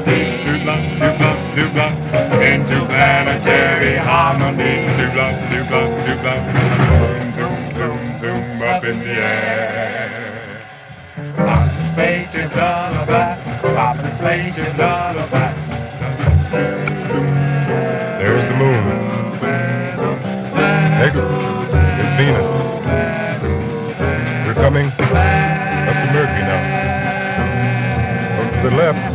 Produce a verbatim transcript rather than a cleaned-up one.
Doodla, doodla, doodla, into planetary harmony. Doodla, doodla, doodla, zoom, zoom, zoom, zoom, up in the air. Pop's a spaceship lullaby, Pop's a spaceship lullaby. There's the moon. Next is Venus. We're coming up to Mercury now. Up to the left